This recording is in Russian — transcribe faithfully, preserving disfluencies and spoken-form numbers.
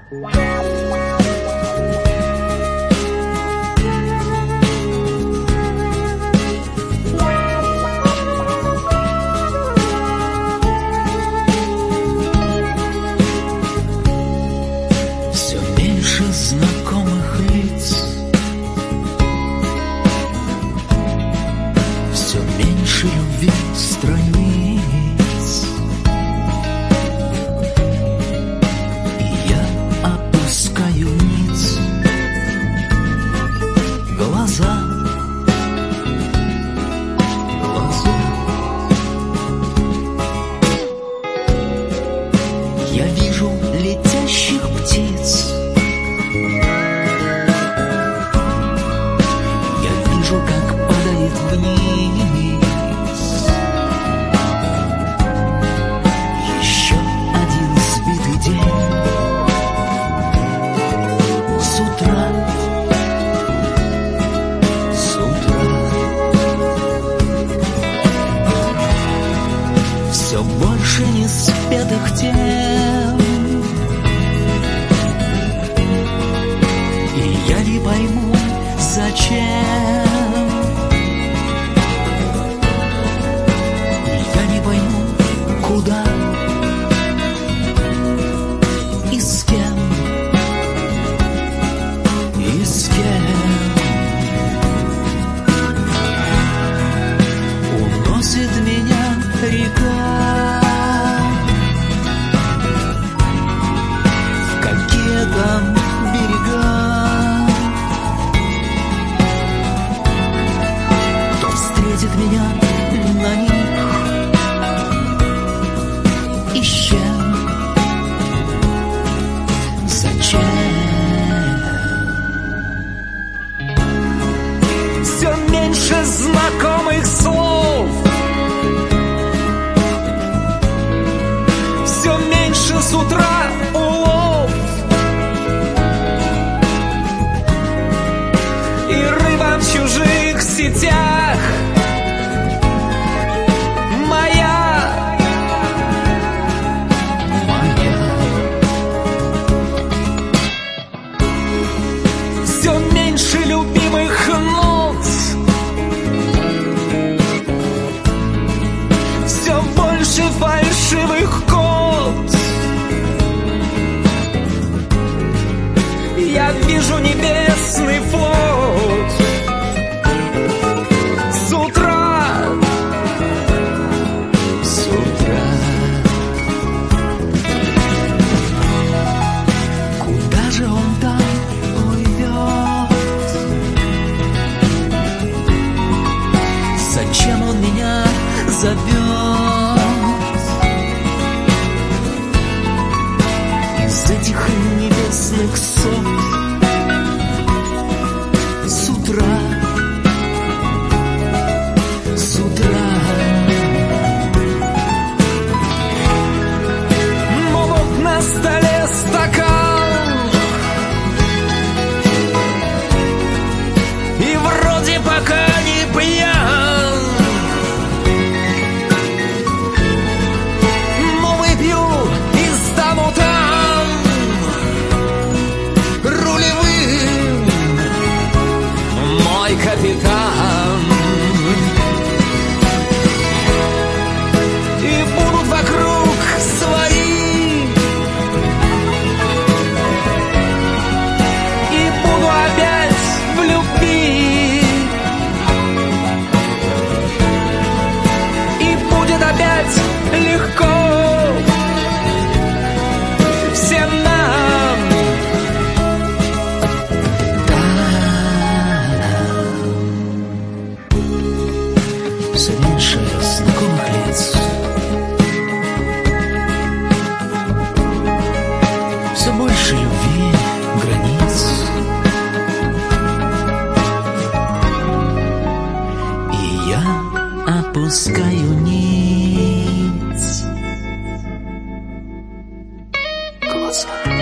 Знакомых лиц, все меньше любви страниц, и я опускаю вниз глаза, глаза. Я вижу летящих птиц, как падает вниз еще один сбитый день. С утра, с утра все больше неспетых тем, и я не пойму, зачем. Куда и с кем, и с кем уносит меня река в какие-то берега, кто встретит меня на них. И с чем? Зачем? Все меньше знакомых слов, все меньше с утра улов, и рыба в чужих сетях. Любимых нот, все больше фальшивых кот. Я вижу небесный флот. С утра, с утра. Куда же он там уйдет? Зачем он меня зовет? Из этих небесных сот. С утра, с утра могут на столе стакан, и вроде пока не пьян, но выпью и стану там рулевым, мой капитан. И будут вокруг свои, и буду опять в любви, и будет опять легко всем нам. Там все меньше знакомых лиц, все больше любви, границ, и я опускаю ниц глаза.